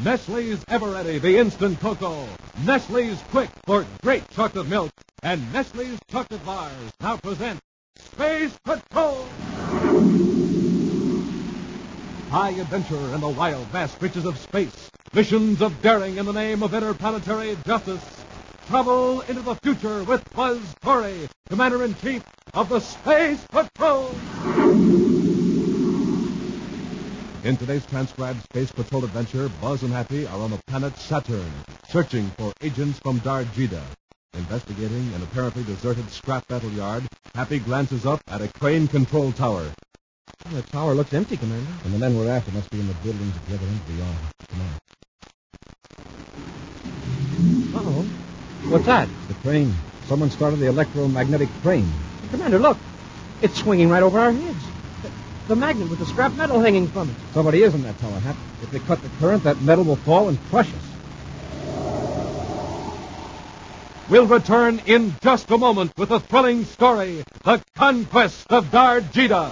Nestle's Ever-Ready, the instant cocoa. Nestle's Quick for great chocolate milk. And Nestle's chocolate bars now present Space Patrol! High adventure in the wild, vast reaches of space. Missions of daring in the name of interplanetary justice. Travel into the future with Buzz Corey, Commander-in-Chief of the Space Patrol! In today's transcribed Space Patrol adventure, Buzz and Happy are on the planet Saturn, searching for agents from Darjida. Investigating an apparently deserted scrap metal yard, Happy glances up at a crane control tower. The tower looks empty, Commander. And the men we're after must be in the buildings at the other end of the yard. Come on. Uh-oh. What's that? The crane. Someone started the electromagnetic crane. Commander, look. It's swinging right over our heads. The magnet with the scrap metal hanging from it. Somebody is in that tower, Hap. If they cut the current, that metal will fall and crush us. We'll return in just a moment with a thrilling story, The Conquest of Darjida.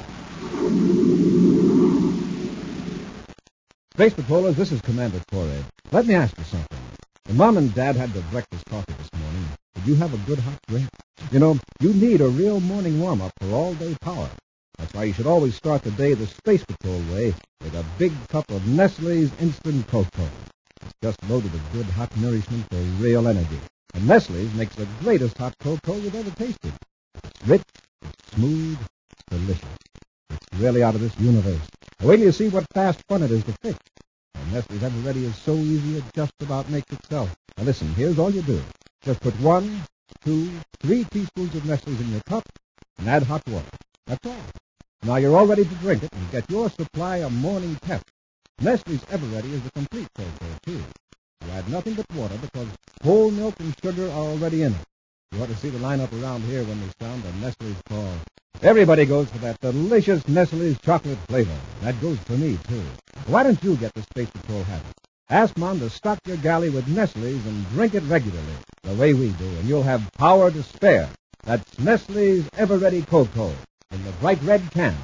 Space Patrollers, this is Commander Corey. Let me ask you something. When Mom and Dad had their breakfast coffee this morning, did you have a good hot drink? You know, you need a real morning warm-up for all-day power. That's why you should always start the day the Space Patrol way with a big cup of Nestle's Instant Cocoa. It's just loaded with good hot nourishment for real energy. And Nestle's makes the greatest hot cocoa you've ever tasted. It's rich, it's smooth, it's delicious. It's really out of this universe. Now, wait till you see what fast fun it is to fix. And Nestle's Ever-Ready is so easy it just about makes itself. Now listen, here's all you do. Just put 1, 2, 3 teaspoons of Nestle's in your cup and add hot water. That's all. Now you're all ready to drink it and get your supply of morning pep. Nestle's Ever-Ready is the complete cocoa, too. You add nothing but water because whole milk and sugar are already in it. You ought to see the lineup around here when they sound the Nestle's call. Everybody goes for that delicious Nestle's chocolate flavor. That goes for me, too. Why don't you get the Space Patrol habit? Ask Mom to stock your galley with Nestle's and drink it regularly, the way we do, and you'll have power to spare. That's Nestle's Ever-Ready Cocoa in the bright red can.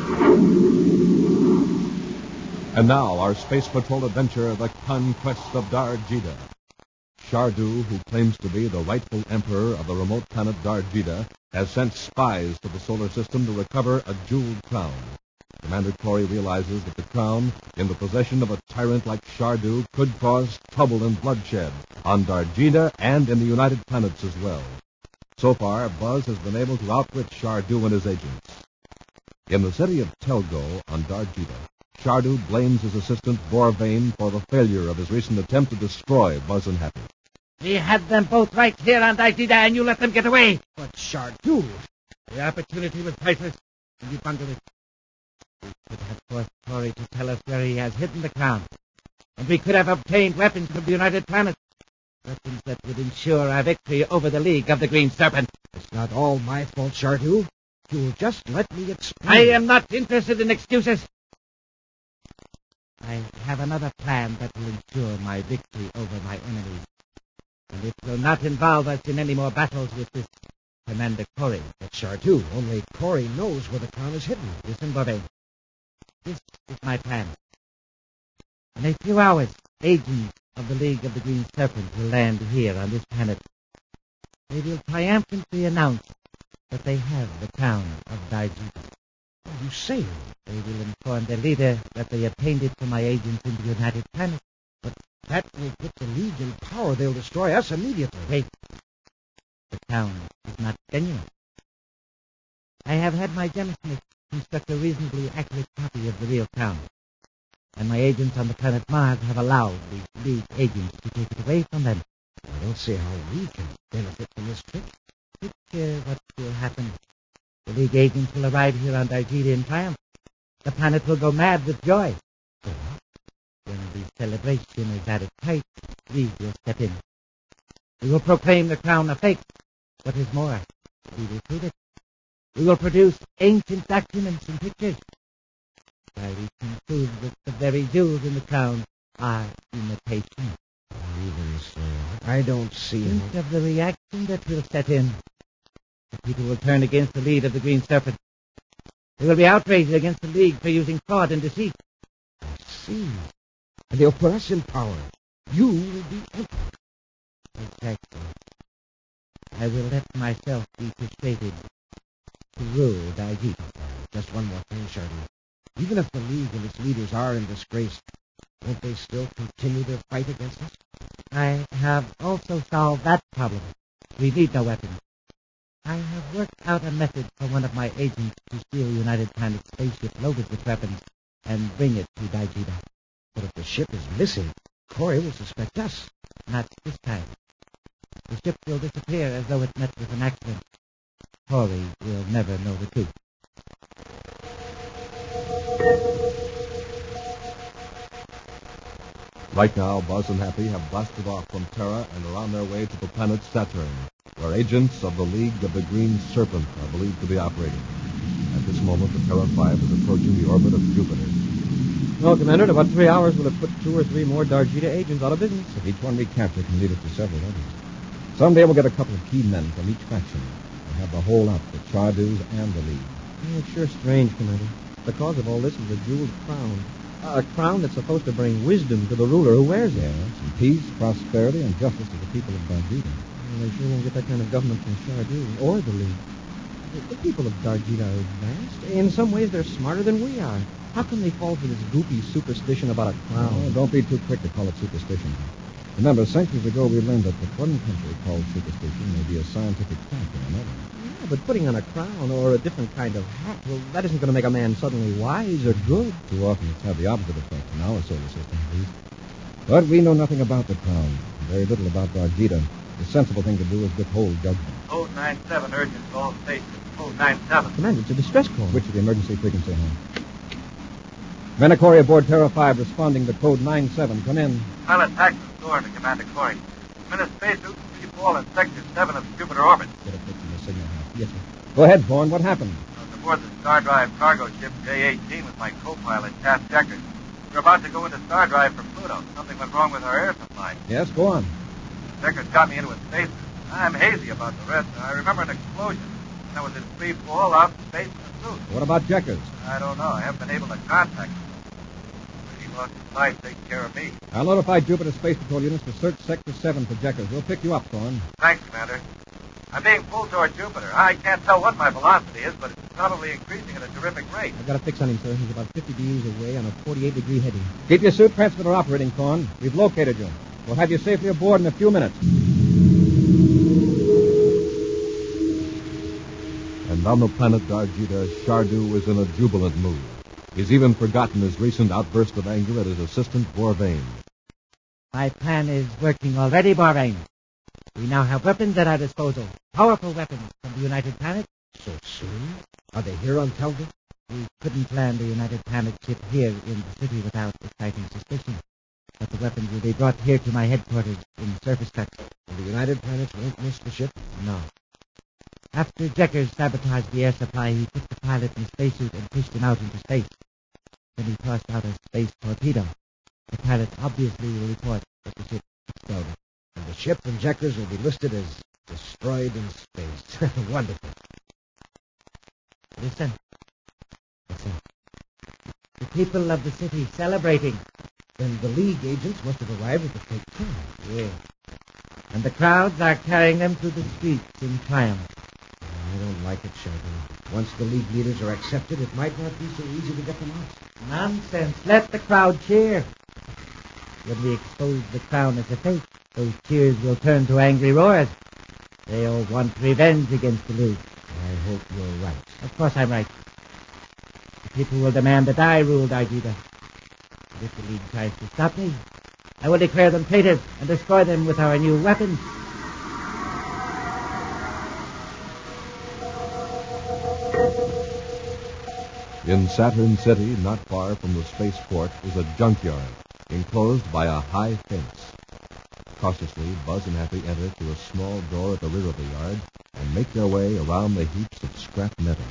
And now, our Space Patrol adventure, The Conquest of Darjida. Shardu, who claims to be the rightful emperor of the remote planet Darjida, has sent spies to the solar system to recover a jeweled crown. Commander Corey realizes that the crown, in the possession of a tyrant like Shardu, could cause trouble and bloodshed on Darjida and in the United Planets as well. So far, Buzz has been able to outwit Shardu and his agents. In the city of Telgo on Darjida, Shardu blames his assistant Vorvain for the failure of his recent attempt to destroy Buzz and Happy. We had them both right here on Darjida, and you let them get away. But Shardu. The opportunity was priceless, and you bungled it. We could have forced Corey to tell us where he has hidden the crown, and we could have obtained weapons from the United Planets. Weapons that would ensure our victory over the League of the Green Serpent. It's not all my fault, Shardu. You'll just let me explain. I am not interested in excuses. I have another plan that will ensure my victory over my enemies. And it will not involve us in any more battles with this Commander Corey. But Shardu, only Corey knows where the crown is hidden. Listen, Vorvain. This is my plan. In a few hours, agents of the League of the Green Serpent will land here on this planet. They will triumphantly announce that they have the crown of Darjida. What are you saying? They will inform their leader that they obtained it from my agents in the United Planets. But that will put the League in power. They'll destroy us immediately. Wait. The crown is not genuine. I have had my gemsmith construct a reasonably accurate copy of the real crown. And my agents on the planet Mars have allowed the League agents to take it away from them. I don't see how we can benefit from this trick. Picture what will happen. The League agents will arrive here on Darjida in triumph. The planet will go mad with joy. When the celebration is at its height, we will step in. We will proclaim the crown a fake. What is more, we will prove it. We will produce ancient documents and pictures. Why, we can prove that the very jewels in the crown are imitation. Even so, I don't see Think of the reaction that will set in. The people will turn against the lead of the Green Serpent. They will be outraged against the League for using fraud and deceit. I see. and they'll put us in power. You will be emperor. Exactly. I will let myself be persuaded to rule Daigita. Just one more thing, Shardu. Even if the League and its leaders are in disgrace, won't they still continue their fight against us? I have also solved that problem. We need no weapons. I have worked out a method for one of my agents to steal United Planet's spaceship loaded with weapons and bring it to Daigita. But if the ship is missing, Corey will suspect us. Not this time. The ship will disappear as though it met with an accident. Corey will never know the truth. Right now, Buzz and Happy have blasted off from Terra and are on their way to the planet Saturn, where agents of the League of the Green Serpent are believed to be operating. At this moment, the Terra 5 is approaching the orbit of Jupiter. Well, Commander, in about 3 hours, we'll have put 2 or 3 more Dargita agents out of business. If each one we capture can lead us to several others. Someday we'll get a couple of key men from each faction. We'll have the whole outfit, Chardu's and the League. It's sure strange, Commander. The cause of all this is a jeweled crown. A crown that's supposed to bring wisdom to the ruler who wears it. Yes, and peace, prosperity, and justice to the people of Dargita. Well, they sure won't get that kind of government from Shardu or the League. The people of Dargita are advanced. In some ways, they're smarter than we are. How can they fall for this goofy superstition about a crown? Oh, don't be too quick to call it superstition. Remember, centuries ago we learned that what one country calls superstition may be a scientific fact in another. Yeah, but putting on a crown or a different kind of hat, well, that isn't going to make a man suddenly wise or good. Too often it's had the opposite effect in our solar system, at least. But we know nothing about the crown, and very little about Dargita. The sensible thing to do is withhold judgment. Code 97, urgent to all stations. Code 97. Commander, it's a distress call. Which is the emergency frequency, huh? Men of Corey aboard Terra 5 responding to code 97. Come in. Pilot Paxton Thorne to Commander Corey. I'm in a spacesuit. Keep all in Sector 7 of the Jupiter orbit. Get a fix in the signal house. Yes, sir. Go ahead, Thorne. What happened? I was aboard the Star Drive cargo ship J-18 with my co-pilot, Cass Deckard. We're about to go into Star Drive for Pluto. Something went wrong with our air supply. Yes, go on. Deckard got me into a spacesuit. I'm hazy about the rest. I remember an explosion. And I was in free fall out in space in a suit. What about Jeckers? I don't know. I haven't been able to contact him. He lost his sight taking care of me. I'll notify Jupiter Space Patrol units to search Sector 7 for Jeckers. We'll pick you up, Thorne. Thanks, Commander. I'm being pulled toward Jupiter. I can't tell what my velocity is, but it's probably increasing at a terrific rate. I've got a fix on him, sir. He's about 50 degrees away on a 48-degree heading. Keep your suit transmitter operating, Thorne. We've located you. We'll have you safely aboard in a few minutes. And on the planet Dargita, Shardu is in a jubilant mood. He's even forgotten his recent outburst of anger at his assistant, Borvain. My plan is working already, Borvain. We now have weapons at our disposal. Powerful weapons from the United Planet. So soon? Are they here on Telga? We couldn't land the United Planet ship here in the city without exciting suspicion. But the weapons will be brought here to my headquarters in surface trucks. And the United Planets won't miss the ship? No. After Jeckers sabotaged the air supply, he took the pilot in a spacesuit and pushed him out into space. Then he tossed out a space torpedo. The pilot obviously will report that the ship exploded. And the ship and Jeckers will be listed as destroyed in space. Wonderful. Listen. Listen. The people of the city celebrating. Then the League agents must have arrived at the fake crown. Yes. And the crowds are carrying them through the streets in triumph. I don't like it, Sheldon. Once the League leaders are accepted, it might not be so easy to get them out. Nonsense. Let the crowd cheer. When we expose the crown as a fake, those cheers will turn to angry roars. They all want revenge against the League. I hope you're right. Of course I'm right. The people will demand that I rule Dargita. And if the League tries to stop me, I will declare them traitors and destroy them with our new weapons. In Saturn City, not far from the spaceport, is a junkyard, enclosed by a high fence. Cautiously, Buzz and Happy enter through a small door at the rear of the yard and make their way around the heaps of scrap metal.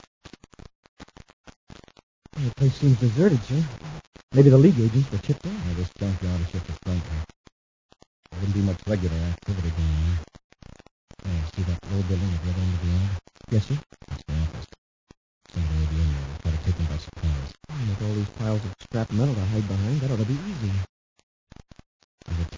The place seems deserted, sir. Maybe the League agents were chipped off. This junkyard is just a front door. There wouldn't be much regular activity going on. Yeah, see that low building at the other end of the yard? Yes, sir. That's the office. Somebody will be in there. We'll try to take them by surprise. With all these piles of scrap metal to hide behind, that ought to be easy.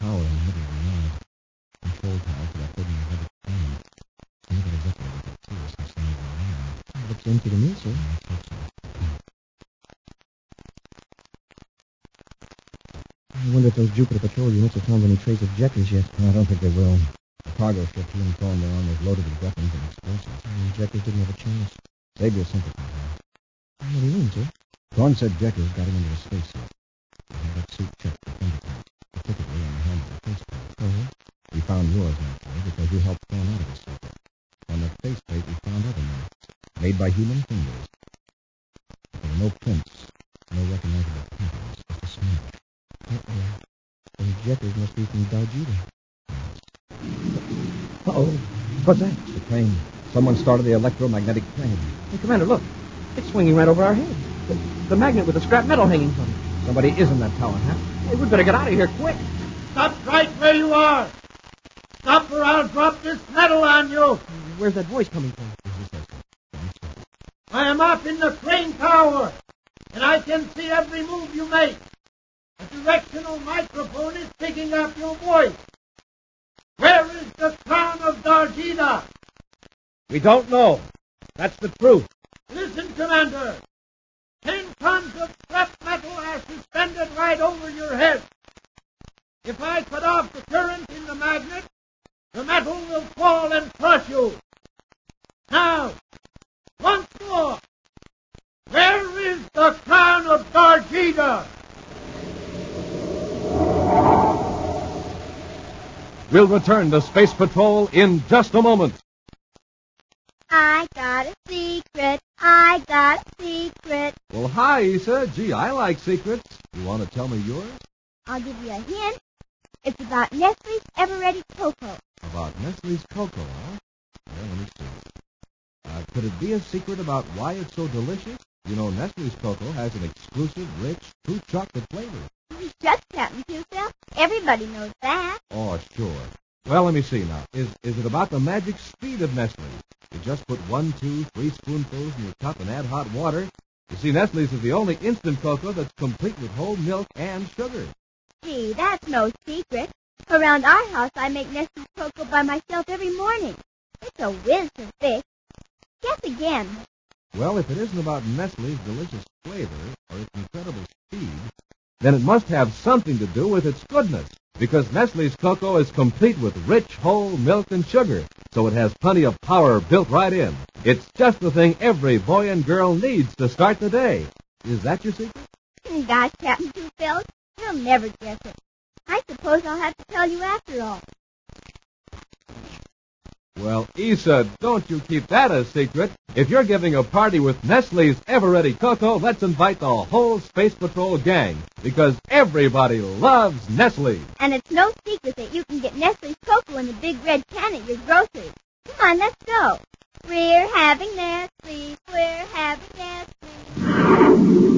tower in the middle of the yard. Control tower for that big magnetic plane. Somebody look over there, too, or some sign of a man. It looks empty to me, sir. I think so. I wonder if those Jupiter Patrol units have found any trace of Jeckers yet. I don't think they will. The cargo ship he informed they're on was loaded with weapons and explosives. Jeckers didn't have a chance. Xavier sent it to her. What do you mean, sir? Thorne said Jeckers got him into the spacesuit. He had that suit checked for fingerprints, particularly on the hand of the faceplate. Uh-huh. We found yours, naturally, because you helped Thorne out of his secret. On the faceplate, we found other marks, made by human fingers. But there were no prints, no recognizable patterns, just a smell. Those Jeckers must be from Dargida. Uh-oh. What's that? It's the plane. Someone started the electromagnetic plane. Hey, Commander, look. It's swinging right over our heads. The magnet with the scrap metal hanging from it. Somebody is in that tower, huh? Hey, we'd better get out of here quick. Stop right where you are. Stop or I'll drop this metal on you. Where's that voice coming from? I am up in the crane tower, and I can see every move you make. A directional microphone is picking up your voice. Where is the crown of Dargida? We don't know. That's the truth. Listen, Commander. 10 tons of scrap metal are suspended right over your head. If I cut off the current in the magnet, the metal will fall and crush you. Now, once more, where is the crown of Dargida? We'll return to Space Patrol in just a moment. I got a secret. I got a secret. Well, hi, Issa. Gee, I like secrets. You want to tell me yours? I'll give you a hint. It's about Nestle's Ever-Ready Cocoa. About Nestle's Cocoa, huh? Well, let me see. Could it be a secret about why it's so delicious? You know, Nestle's Cocoa has an exclusive, rich, true chocolate flavor. Shucks, Captain Twofield. Everybody knows that. Oh, sure. Well, let me see now. Is it about the magic speed of Nestle's? You just put 1, 2, 3 spoonfuls in your cup and add hot water. You see, Nestle's is the only instant cocoa that's complete with whole milk and sugar. Gee, that's no secret. Around our house, I make Nestle's cocoa by myself every morning. It's a whiz to fix. Guess again. Well, if it isn't about Nestle's delicious flavor or its incredible speed, then it must have something to do with its goodness. Because Nestle's cocoa is complete with rich, whole milk and sugar, so it has plenty of power built right in. It's just the thing every boy and girl needs to start the day. Is that your secret? Gosh, Captain Twofield, you'll never guess it. I suppose I'll have to tell you after all. Well, Issa, don't you keep that a secret. If you're giving a party with Nestle's Ever-Ready Cocoa, let's invite the whole Space Patrol gang, because everybody loves Nestle. And it's no secret that you can get Nestle's cocoa in the big red can at your grocery. Come on, let's go. We're having Nestle. We're having Nestle.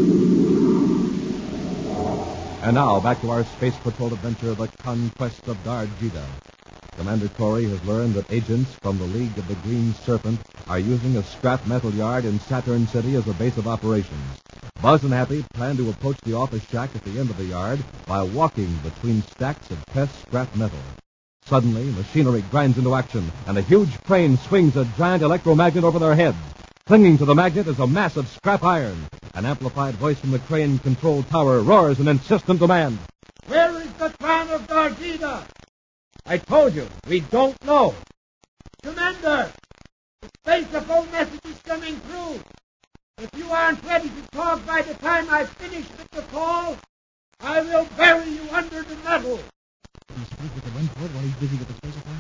And now, back to our Space Patrol adventure, The Conquest of Dargida. Commander Corey has learned that agents from the League of the Green Serpent are using a scrap metal yard in Saturn City as a base of operations. Buzz and Happy plan to approach the office shack at the end of the yard by walking between stacks of pressed scrap metal. Suddenly, machinery grinds into action, and a huge crane swings a giant electromagnet over their heads. Clinging to the magnet is a mass of scrap iron. An amplified voice from the crane control tower roars an insistent demand. Where is the crown of Dargida? I told you, we don't know. Commander, the Space Patrol message is coming through. If you aren't ready to talk by the time I finish with the call, I will bury you under the metal. Can you speak with the Windport while he's busy with the space file?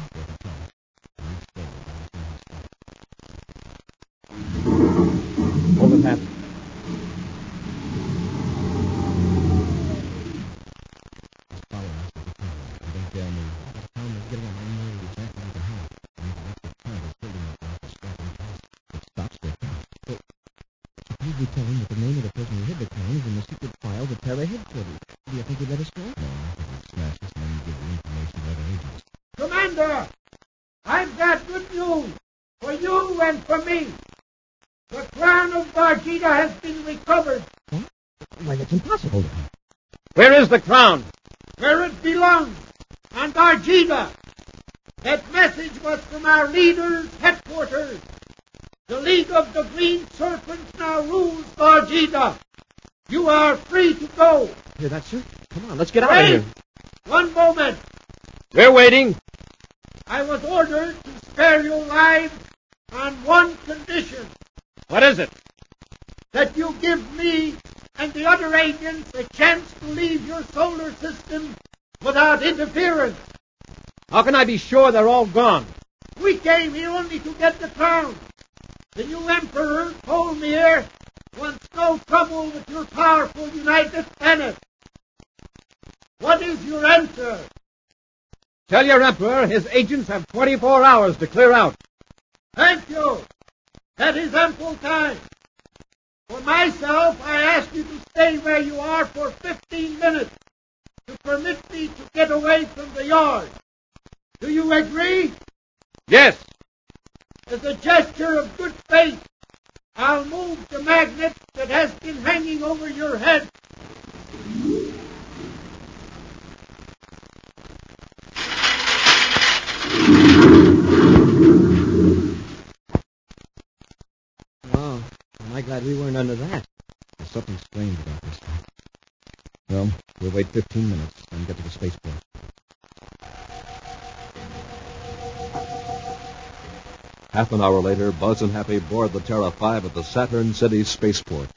Hold it, Happy. We tell him that the name of the person who hid the crane is in the secret files at Terra headquarters. Do you think he'd let us go? No, I think we'd smash this and then give the information to other agents. Commander, I've got good news for you and for me. The crown of Dargida has been recovered. Why, that's impossible. Where is the crown? Where it belongs, and Darjida. That message was from our leader's headquarters. The League of the Green Serpents now rules Darjida. You are free to go. Hear that, sir? Come on, let's get out of here. One moment. We're waiting. I was ordered to spare your lives on one condition. What is it? That you give me and the other agents a chance to leave your solar system without interference. How can I be sure they're all gone? We came here only to get the crown. The new emperor, Tolmir, wants no trouble with your powerful United Planet. What is your answer? Tell your emperor his agents have 24 hours to clear out. Thank you. That is ample time. For myself, I ask you to stay where you are for 15 minutes to permit me to get away from the yard. Do you agree? Yes. As a gesture of good faith, I'll move the magnet that has been hanging over your head. Oh, am I glad we weren't under that. There's something strange about this. Well, we'll wait 15 minutes and get to the spaceport. Half an hour later, Buzz and Happy board the Terra 5 at the Saturn City spaceport.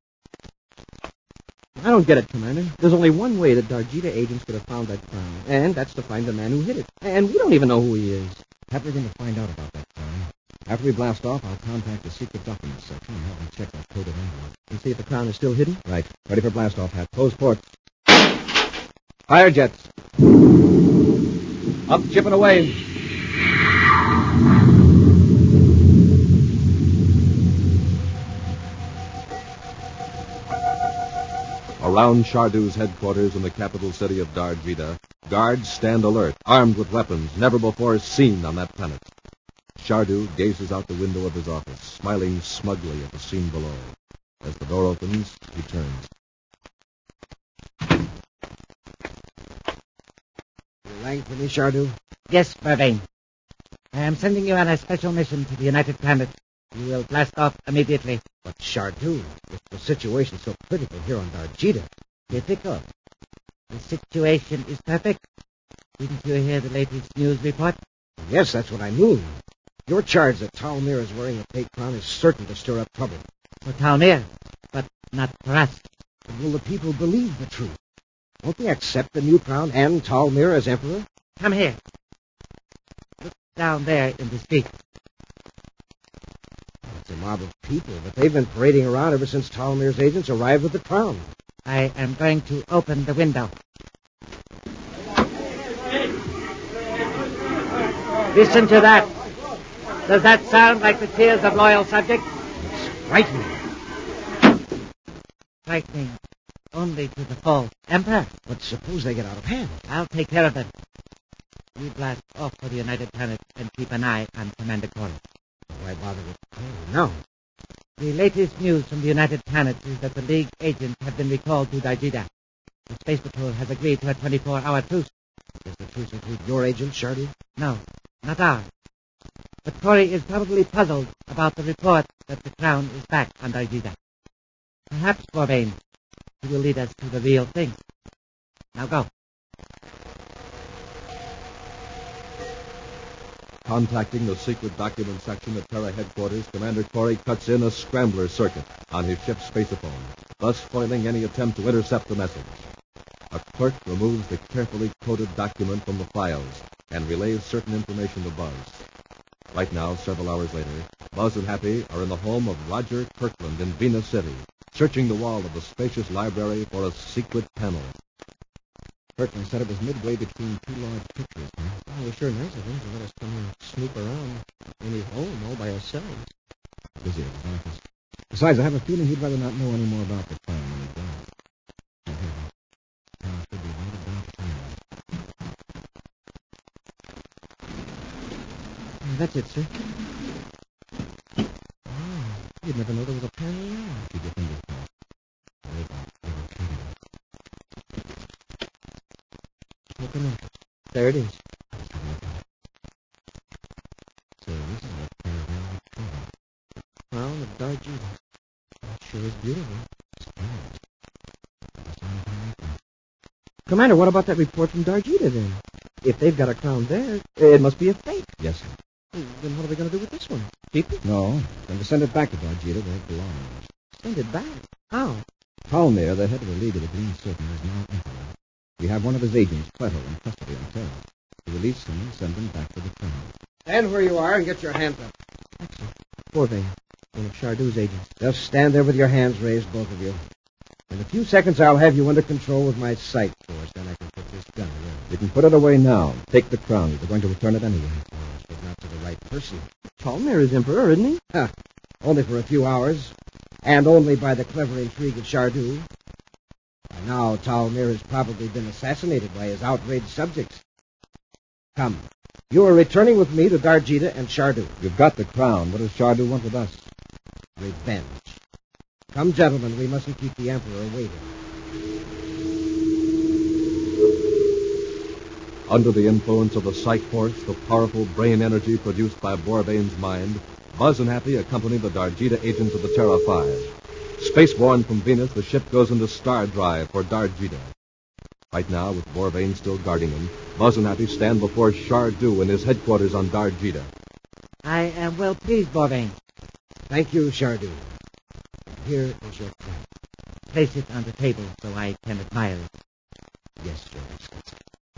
I don't get it, Commander. There's only one way that Darjida agents could have found that crown, and that's to find the man who hid it. And we don't even know who he is. How are we going to find out about that crown? After we blast off, I'll contact the secret documents section and have them check that coded envelope. And see if the crown is still hidden? Right. Ready for blast off, Hat. Close ports. Fire jets. Up, chipping away. Around Shardu's headquarters in the capital city of Darjida, guards stand alert, armed with weapons never before seen on that planet. Shardu gazes out the window of his office, smiling smugly at the scene below. As the door opens, he turns. You rang for me, Shardu? Yes, Vervain. I am sending you on a special mission to the United Planet. You will blast off immediately. But Shardu, if the situation's so critical here on Darjida. Difficult. The situation is perfect. Didn't you hear the latest news report? Yes, that's what I mean. Your charge that Talmir is wearing a fake crown is certain to stir up trouble. For Talmir, but not for us. And will the people believe the truth? Won't they accept the new crown and Talmir as emperor? Come here. Look down there in the street. It's a mob of people, but they've been parading around ever since Talmir's agents arrived with the crown. I am going to open the window. Listen to that. Does that sound like the cheers of loyal subjects? It's frightening. Frightening only to the false emperor. But suppose they get out of hand. I'll take care of them. You blast off for the United Planet and keep an eye on Commander Corey. Why bother with Corey? No. The latest news from the United Planets is that the League agents have been recalled to Darjida. The Space Patrol has agreed to a 24-hour truce. Does the truce include your agent, Shardu? No, not ours. But Corey is probably puzzled about the report that the crown is back on Darjida. Perhaps, Corvain, he will lead us to the real thing. Now go. Contacting the secret document section at Terra headquarters, Commander Corey cuts in a scrambler circuit on his ship's spaceophone, thus foiling any attempt to intercept the message. A clerk removes the carefully coded document from the files and relays certain information to Buzz. Right now, several hours later, Buzz and Happy are in the home of Roger Kirkland in Venus City, searching the wall of the spacious library for a secret panel. Kirkland said it was midway between two large pictures. Huh? Oh, it was sure nice of him to let us come and snoop around in his home all by ourselves. Busy at his office. Besides, I have a feeling he'd rather not know any more about the crown than he does. Now, here we go. Now, should be right about time. That's it, sir. Oh, you'd never know there was a panel there. Keep your fingers crossed. Worry about little Katie. Open up. There There it is. So this is what caravan would cover. Crown of Darjeeta. That sure is beautiful. Commander, what about that report from Darjeeta, then? If they've got a crown there, it must be a fake. Yes, sir. Then what are they going to do with this one? Keep it? No, then to send it back to Darjeeta where it belongs. Send it back? How? Talmir, the head of the League of the Green Serpent, is now emperor. We have one of his agents, Cleto, in custody on Terra. To release him and send him back to the crown. Stand where you are and get your hands up. Borvain, one of Chardou's agents. Just stand there with your hands raised, both of you. In a few seconds, I'll have you under control with my sight force. Then I can put this gun away. You can put it away now. Take the crown. You're going to return it anyway. Yes, but not to the right person. Talmir is emperor, isn't he? Only for a few hours, and only by the clever intrigue of Chardou. By now, Talmir has probably been assassinated by his outraged subjects. Come. You are returning with me to Darjeeta and Chardou. You've got the crown. What does Chardou want with us? Revenge. Come, gentlemen, we mustn't keep the Emperor waiting. Under the influence of the psych force, the powerful brain energy produced by Borvain's mind, Buzz and Happy accompany the Darjeeta agents of the Terra 5. Spaceborne from Venus, the ship goes into star drive for Darjeeta. Right now, with Borvain still guarding him, Buzz and Happy stand before Chardou in his headquarters on Darjeeta. I am well pleased, Borvain. Thank you, Chardou. Here is your crown. Place it on the table so I can admire it. Yes, Your Excellency.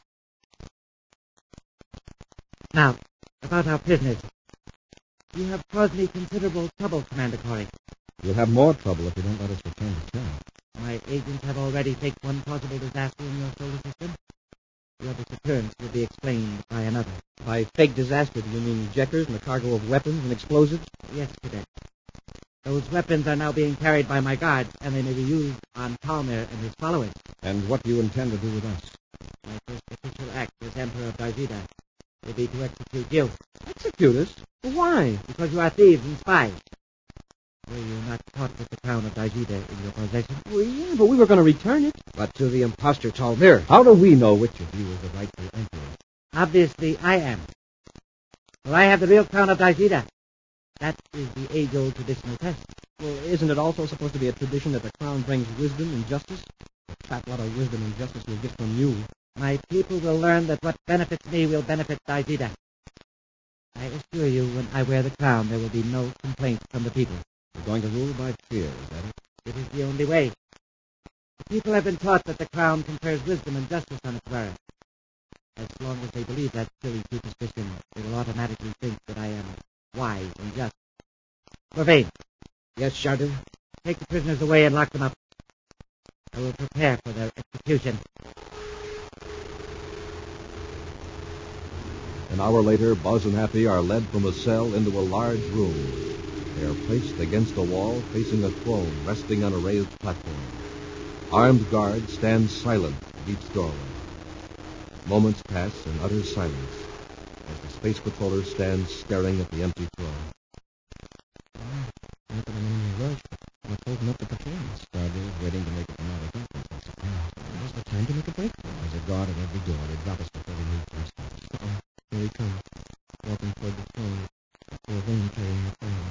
Now, about our prisoners. You have caused me considerable trouble, Commander Corey. You'll have more trouble if you don't let us return to Terra. My agents have already faked one possible disaster in your solar system. The other's occurrence will be explained by another. By fake disaster, do you mean Jekkers and a cargo of weapons and explosives? Yes, Cadet. Those weapons are now being carried by my guards, and they may be used on Talmir and his followers. And what do you intend to do with us? My first official act as Emperor of Darjeeta will be to execute you. Execute us? Why? Because you are thieves and spies. Were you not caught with the crown of Darjeeta in your possession? Well, yeah, but we were going to return it. But to the impostor Talmir. How do we know which of you is the rightful emperor? Obviously, I am. For I have the real crown of Darjeeta. That is the age-old traditional test. Well, isn't it also supposed to be a tradition that the crown brings wisdom and justice? A fat lot of wisdom and justice we'll get from you. My people will learn that what benefits me will benefit Darjeeta. I assure you, when I wear the crown, there will be no complaints from the people. You're going to rule by fear, is that it? It is the only way. The people have been taught that the crown confers wisdom and justice on its wearer. As long as they believe that silly superstition, they will automatically think that I am wise and just. Borvain. Yes, Chardou? Take the prisoners away and lock them up. I will prepare for their execution. An hour later, Buzz and Happy are led from a cell into a large room. They are placed against a wall facing a throne resting on a raised platform. Armed guards stand silent at each doorway. Moments pass in utter silence as the space patroller stands staring at the empty throne. Not that I'm in any rush, but we're holding up the patrols. Chardou is waiting to make it from out of darkness, I suppose. Now's the time to make a break. There's a guard at every door. They drop us before we move first. Here he comes, walking toward the throne, Borvain carrying the crown.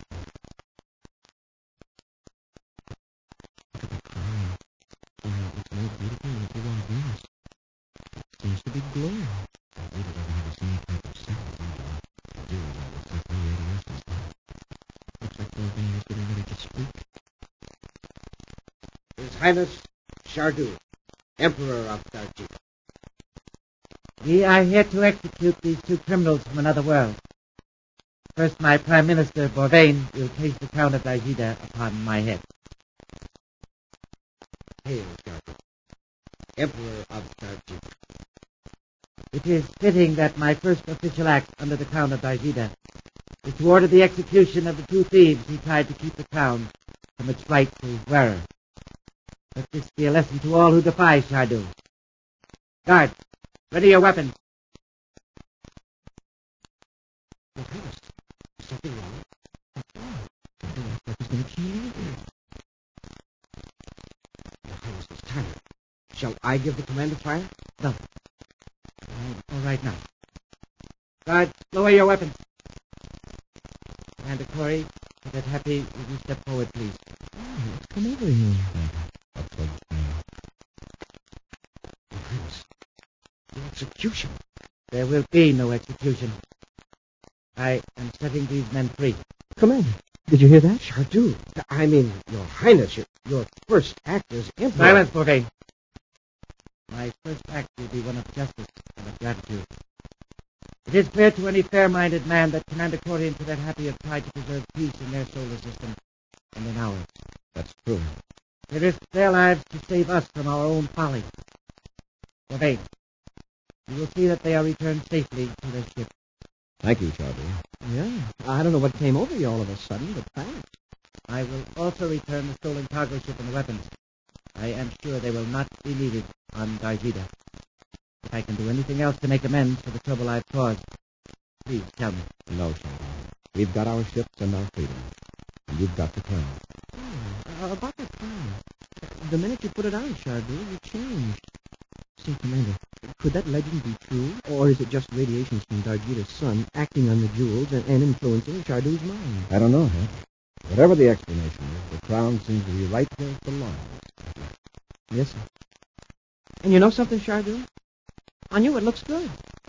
Look at the crown. Somehow it looks more beautiful than it did on Venus. It seems to be glowing. Darjeeta doesn't have the same type of symbols either. The jewels are looks like radiation stuff. Looks like Borvain is getting ready to speak. His Highness Chardou, Emperor of Darjeeta. We are here to execute these two criminals from another world. First, my Prime Minister, Borvain, will place the crown of Darjeeta upon my head. Hail, Chardou, Emperor of Darjeeta. It is fitting that my first official act under the crown of Darjeeta is to order the execution of the two thieves who tried to keep the crown from its rightful wearer. Let this be a lesson to all who defy Chardou. Guards, ready your weapons. Your Highness, is something wrong? What's wrong? The last is going to kill you. Your Highness is tired. Shall I give the command to fire? No. I All right, now. Guards, lower your weapons. Commander Corey, Cadet Happy, will you step forward, please? Let's come over here. The execution. There will be no execution. I am setting these men free. Commander, did you hear that? Chardu. I mean, Your Highness, your first act as Emperor. Silence, Bourget. My first act will be one of justice and of gratitude. It is clear to any fair-minded man that Commander Corey and Cadet Happy have tried to preserve peace in their solar system and in ours. That's true. They risked their lives to save us from our own folly. Bourget, you will see that they are returned safely to their ship. Thank you, Charlie. Yeah. I don't know what came over you all of a sudden, but thanks. I will also return the stolen cargo ship and the weapons. I am sure they will not be needed on Dargida. If I can do anything else to make amends for the trouble I've caused, please tell me. No, Charlie. We've got our ships and our freedom. And you've got the crown. About that crown. The minute you put it on, Chardu, you changed. Say, Commander, could that legend be true? Or is it just radiations from Dargida's sun acting on the jewels and influencing Chardu's mind? I don't know, Hank. Whatever the explanation is, the crown seems to be right where it belongs. Yes, sir. And you know something, Chardu? On you, it looks good.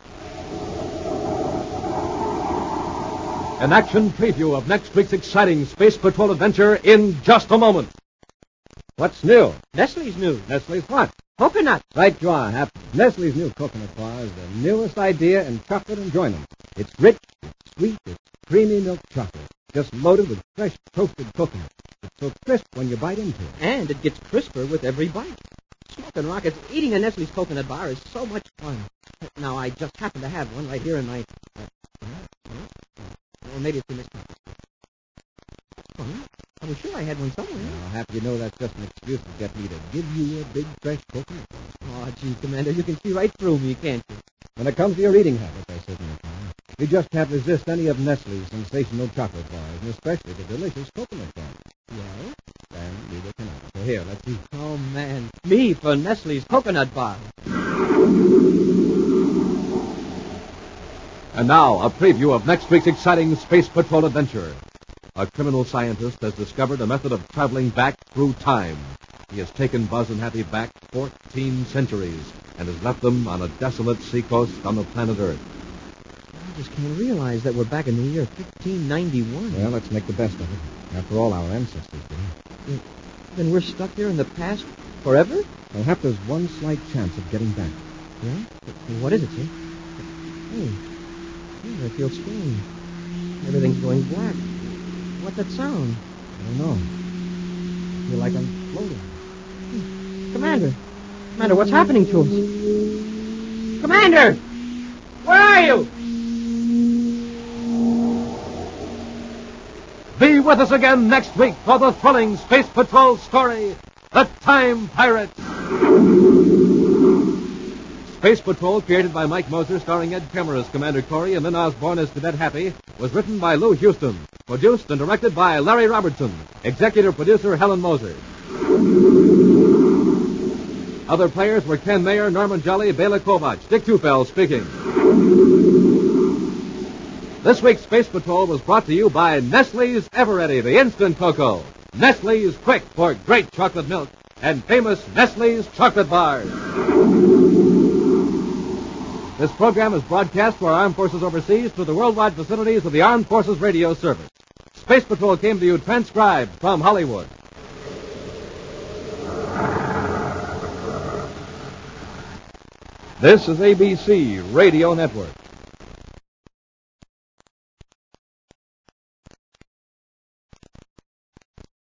An action preview of next week's exciting Space Patrol adventure in just a moment. What's new? Nestle's new. Nestle's what? Coconut. Right, you are, Hap. Nestle's new coconut bar is the newest idea in chocolate enjoyment. It's rich, it's sweet, it's creamy milk chocolate, just loaded with fresh toasted coconut. It's so crisp when you bite into it. And it gets crisper with every bite. Smoking rockets, eating a Nestle's coconut bar is so much fun. Now, I just happen to have one right here in my... or maybe it's in this pocket. Oh, I was sure I had one somewhere. Now, Hap, you know that's just an excuse to get me to give you a big fresh coconut bar. Oh, gee, Commander, you can see right through me, can't you? When it comes to your eating habits, I certainly can. You just can't resist any of Nestle's sensational chocolate bars, and especially the delicious coconut bars. Well? And neither can I. So here, let's eat. Oh, man. Me for Nestle's coconut bar. And now, a preview of next week's exciting Space Patrol adventure. A criminal scientist has discovered a method of traveling back through time. He has taken Buzz and Happy back 14 centuries and has left them on a desolate seacoast on the planet Earth. I just can't realize that we're back in the year 1591. Well, let's make the best of it. After all, our ancestors did. Then we're stuck here in the past forever? Well, Hap, there's one slight chance of getting back. Yeah? What is it, sir? Hey, I feel strange. Everything's going black. What's that sound? I don't know. I feel like I'm floating. Commander! Commander, what's happening to us? Commander! Where are you? Be with us again next week for the thrilling Space Patrol story, The Time Pirates. Space Patrol, created by Mike Moser, starring Ed Kemmer as Commander Corey and Lynn Osborne as Cadet Happy, was written by Lou Houston, produced and directed by Larry Robertson, executive producer Helen Moser. Other players were Ken Mayer, Norman Jolly, Bela Kovac, Dick Tufel speaking. This week's Space Patrol was brought to you by Nestle's Eveready, the instant cocoa, Nestle's Quick for great chocolate milk, and famous Nestle's chocolate bars. This program is broadcast to our armed forces overseas through the worldwide facilities of the Armed Forces Radio Service. Space Patrol came to you transcribed from Hollywood. This is ABC Radio Network.